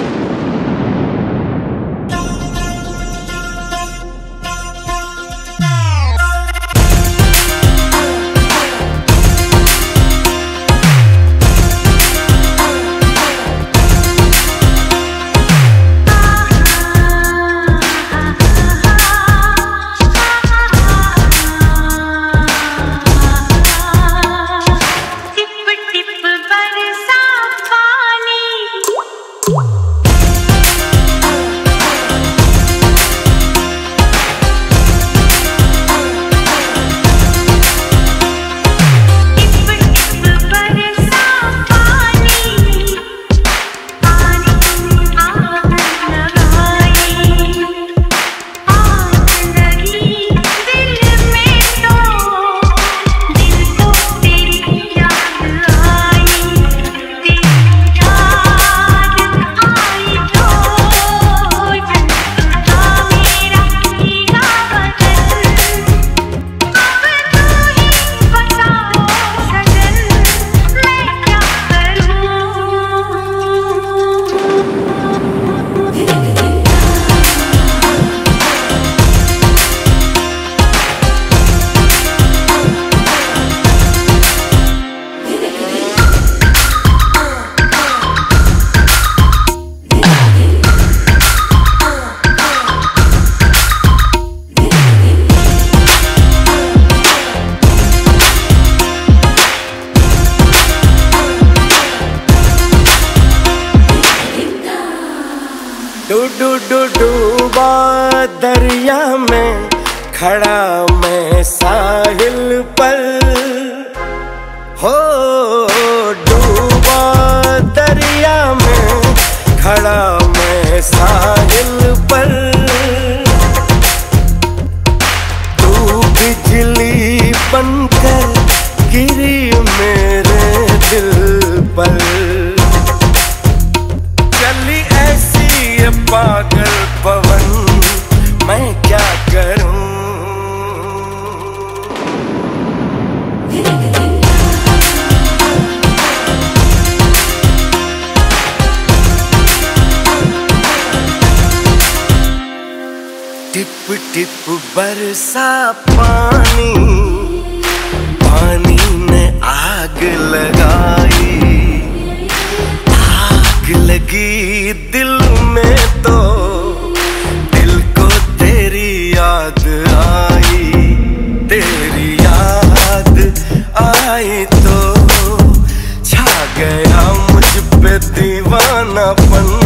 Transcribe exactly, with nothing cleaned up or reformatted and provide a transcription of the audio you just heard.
Do do डूबा दरिया में खड़ा मैं साहिल पर, हो डूबा दरिया में खड़ा मैं साहिल पर। तू बिजली बनकर गिरी मेरे दिल पर, चली ऐसी ये पागल पवन मैं क्या करूं। टिप टिप बरसा पानी, पानी ने आग लगाई, आग लगी दिल में तो दिल को तेरी याद आई, तेरी याद आई तो छा गया मुझ पे दीवानापन।